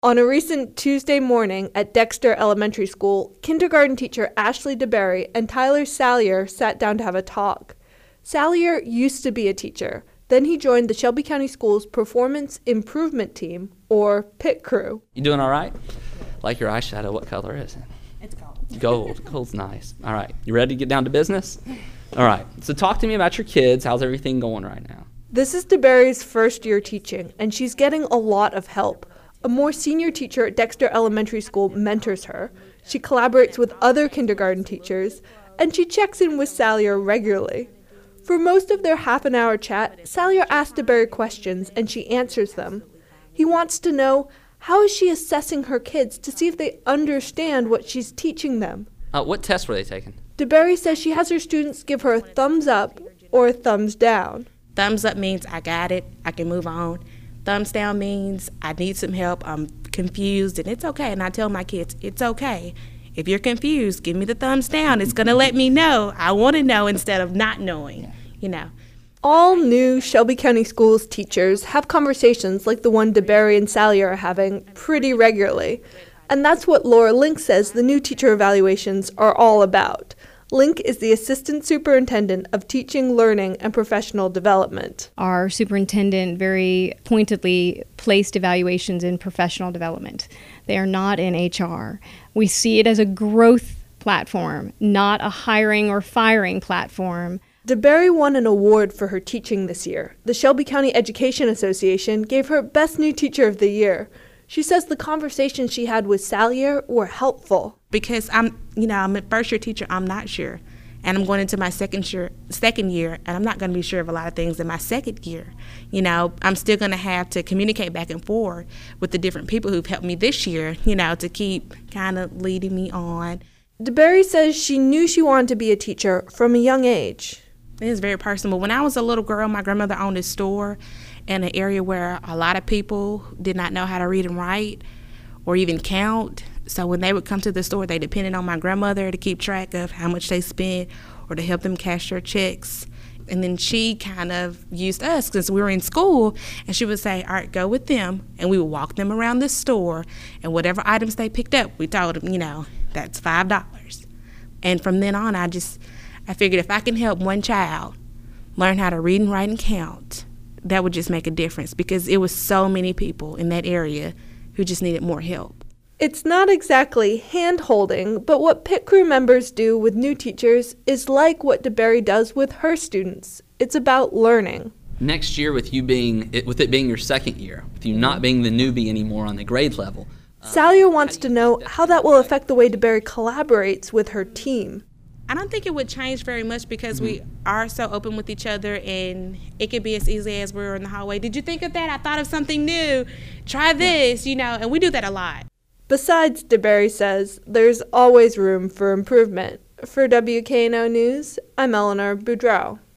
On a recent Tuesday morning at Dexter Elementary School, kindergarten teacher Ashley DeBerry and Tyler Salyer sat down to have a talk. Salyer used to be a teacher. Then he joined the Shelby County Schools Performance Improvement Team, or PIT crew. You doing all right? Like your eyeshadow, what color is it? It's gold. Gold. Gold's nice. All right. You ready to get down to business? All right. So talk to me about your kids. How's everything going right now? This is DeBerry's first year teaching, and she's getting a lot of help. A more senior teacher at Dexter Elementary School mentors her. She collaborates with other kindergarten teachers, and she checks in with Salyer regularly. For most of their half-an-hour chat, Salyer asks DeBerry questions, and she answers them. He wants to know, how is she assessing her kids to see if they understand what she's teaching them? What tests were they taking? DeBerry says she has her students give her a thumbs up or a thumbs down. Thumbs up means I got it, I can move on. Thumbs down means I need some help, I'm confused, and it's okay. And I tell my kids, it's okay. If you're confused, give me the thumbs down. It's going to let me know. I want to know instead of not knowing, All new Shelby County Schools teachers have conversations like the one DeBerry and Salyer are having pretty regularly. And that's what Laura Link says the new teacher evaluations are all about. Link is the Assistant Superintendent of Teaching, Learning, and Professional Development. Our superintendent very pointedly placed evaluations in professional development. They are not in HR. We see it as a growth platform, not a hiring or firing platform. DeBerry won an award for her teaching this year. The Shelby County Education Association gave her Best New Teacher of the Year. She says the conversations she had with Salyer were helpful. Because I'm a first-year teacher, I'm not sure. And I'm going into my second year, and I'm not going to be sure of a lot of things in my second year. I'm still going to have to communicate back and forth with the different people who've helped me this year, to keep kind of leading me on. DeBerry says she knew she wanted to be a teacher from a young age. It is very personal. When I was a little girl, my grandmother owned a store in an area where a lot of people did not know how to read and write or even count. So when they would come to the store, they depended on my grandmother to keep track of how much they spent or to help them cash their checks. And then she kind of used us because we were in school, and she would say, all right, go with them. And we would walk them around the store, and whatever items they picked up, we told them, that's $5. And from then on, I figured if I can help one child learn how to read and write and count, that would just make a difference because it was so many people in that area who just needed more help. It's not exactly hand-holding, but what PIT crew members do with new teachers is like what DeBerry does with her students. It's about learning. Next year, with it being your second year, with you not being the newbie anymore on the grade level. Salyer wants to know how that will affect the way DeBerry collaborates with her team. I don't think it would change very much because we are so open with each other, and it could be as easy as we're in the hallway. Did you think of that? I thought of something new. Try this, and we do that a lot. Besides, DeBerry says, there's always room for improvement. For WKNO News, I'm Eleanor Boudreau.